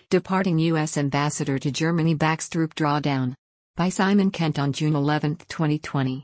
Departing U.S. Ambassador to Germany backs troop drawdown. By Simon Kent on June 11, 2020.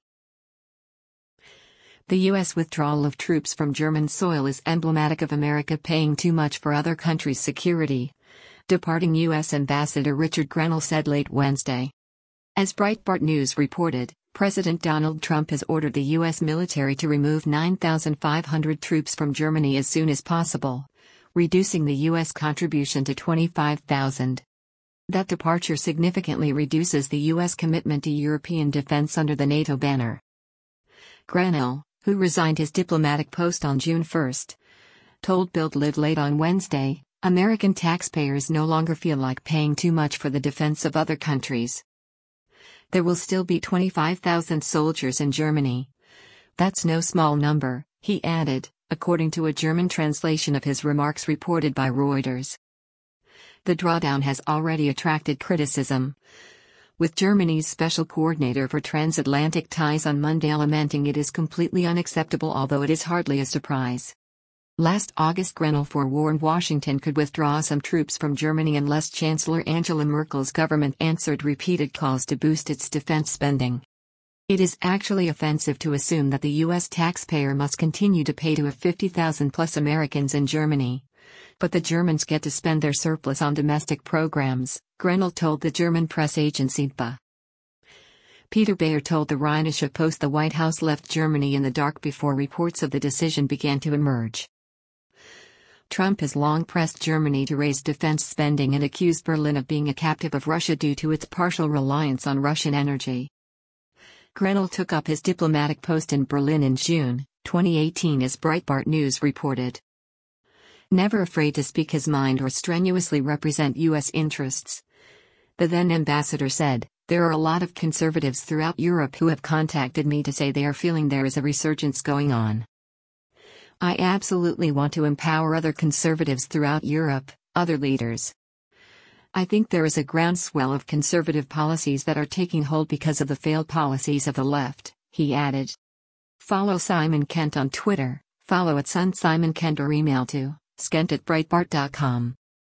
The U.S. withdrawal of troops from German soil is emblematic of America paying too much for other countries' security, departing U.S. Ambassador Richard Grenell said late Wednesday. As Breitbart News reported, President Donald Trump has ordered the U.S. military to remove 9,500 troops from Germany as soon as possible, reducing the U.S. contribution to 25,000. That departure significantly reduces the U.S. commitment to European defense under the NATO banner. Grenell, who resigned his diplomatic post on June 1, told Bild Live late on Wednesday, American taxpayers no longer feel like paying too much for the defense of other countries. There will still be 25,000 soldiers in Germany. That's no small number, he added, according to a German translation of his remarks reported by Reuters. The drawdown has already attracted criticism, with Germany's special coordinator for transatlantic ties on Monday lamenting it is completely unacceptable, although it is hardly a surprise. Last August, Grenell forewarned Washington could withdraw some troops from Germany unless Chancellor Angela Merkel's government answered repeated calls to boost its defense spending. It is actually offensive to assume that the U.S. taxpayer must continue to pay to have 50,000+ Americans in Germany. But the Germans get to spend their surplus on domestic programs, Grenell told the German press agency DPA. Peter Bayer told the Rheinische Post the White House left Germany in the dark before reports of the decision began to emerge. Trump has long pressed Germany to raise defense spending and accused Berlin of being a captive of Russia due to its partial reliance on Russian energy. Grenell took up his diplomatic post in Berlin in June 2018, as Breitbart News reported. Never afraid to speak his mind or strenuously represent U.S. interests, the then ambassador said, there are a lot of conservatives throughout Europe who have contacted me to say they are feeling there is a resurgence going on. I absolutely want to empower other conservatives throughout Europe, other leaders. I think there is a groundswell of conservative policies that are taking hold because of the failed policies of the left, he added. Follow Simon Kent on Twitter, follow @SunSimonKent or email to skent@breitbart.com.